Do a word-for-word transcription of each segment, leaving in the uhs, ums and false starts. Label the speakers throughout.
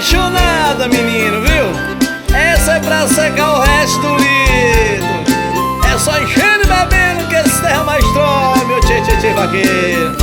Speaker 1: apaixonada, menino, viu? Essa é pra secar o resto do litro. É só enchendo e bebendo que esse terra mais trome, meu tchê tchê tchê vaqueiro.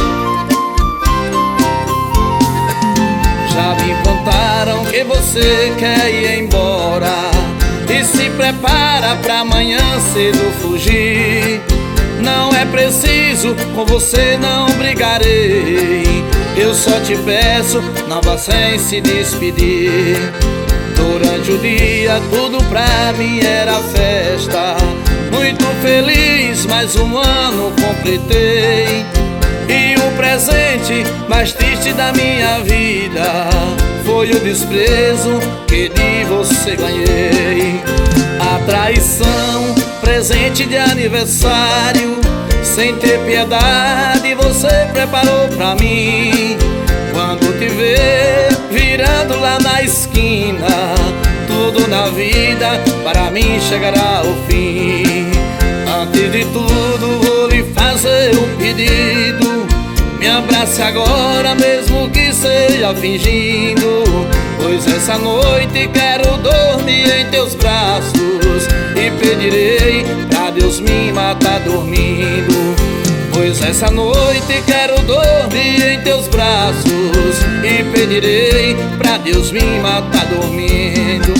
Speaker 1: Já me contaram que você quer ir embora e se prepara pra amanhã cedo fugir. Não é preciso, com você não brigarei. Eu só te peço, não vá sem se despedir. Durante o dia tudo pra mim era festa. Muito feliz, mais um ano completei. E o presente mais triste da minha vida foi o desprezo que de você ganhei. A traição, presente de aniversário, sem ter piedade você preparou pra mim. Quando te ver virando lá na esquina, tudo na vida para mim chegará ao fim. Antes de tudo vou lhe fazer um pedido: me abrace agora mesmo que seja fingindo, pois essa noite quero dormir em teus braços e pedirei pra Deus me matar dormindo. Pois essa noite quero dormir em teus braços e pedirei pra Deus me matar dormindo.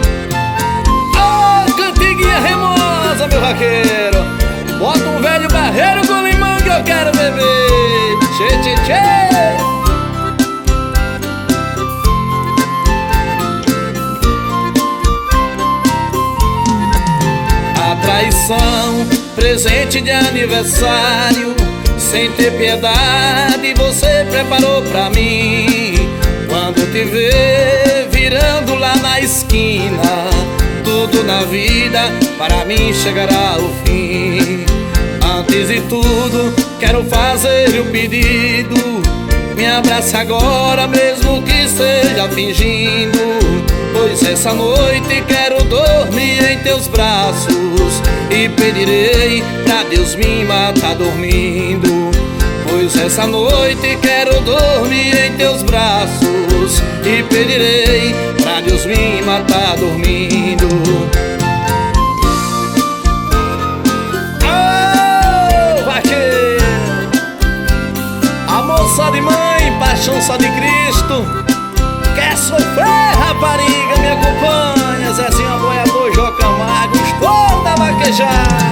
Speaker 1: Oh, cantiguinha remosa, meu vaqueiro, bota um velho barreiro com limão que eu quero beber. Tchê, tchê, tchê. A traição, presente de aniversário, sem ter piedade você preparou pra mim. Quando te ver virando lá na esquina, tudo na vida para mim chegará ao fim. Antes de tudo quero fazer um pedido: me abrace agora mesmo que seja fingindo, pois essa noite quero dormir em teus braços e pedirei pra Deus me matar dormindo. Pois essa noite quero dormir em teus braços e pedirei pra Deus me matar dormindo. Oh, vaqueiro, amor só de mãe, paixão só de Cristo. Quer sofrer, rapariga, me acompanha. Zezinho Aboiador, João Camargo, estou da vaquejada.